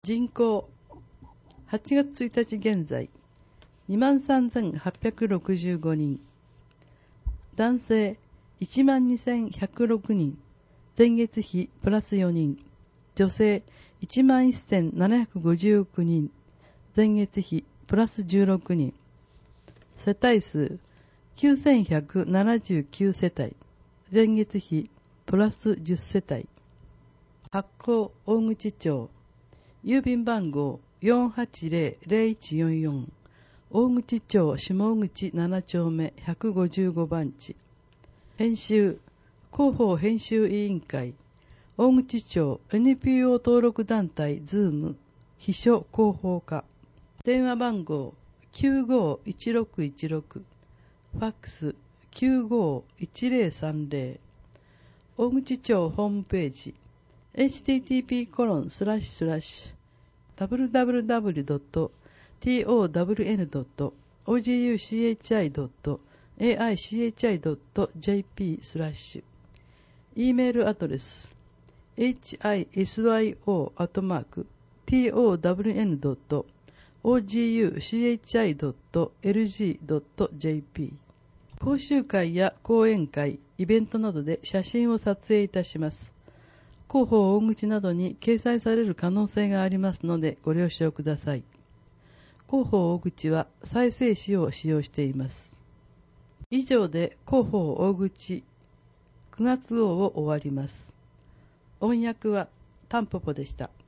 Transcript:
人口8月1日現在 23,865 人、男性 12,106 人、前月比プラス4人、女性 11,759 人、前月比プラス16人、世帯数 9,179 世帯、前月比プラス10世帯。発行大口町、郵便番号 480-0144、大口町下口7丁目155番地。編集広報編集委員会、大口町 NPO 登録団体ズーム秘書広報課。電話番号 951616、ファックス 951030。大口町ホームページ http://www.townguchi.aichi.jp/。 E メールアドレス hisyo.townguchi.lg.jp。 講習会や講演会、イベントなどで写真を撮影いたします。広報大口などに掲載される可能性がありますのでご了承ください。広報大口は再生紙を使用しています。以上で広報大口9月号を終わります。音訳はタンポポでした。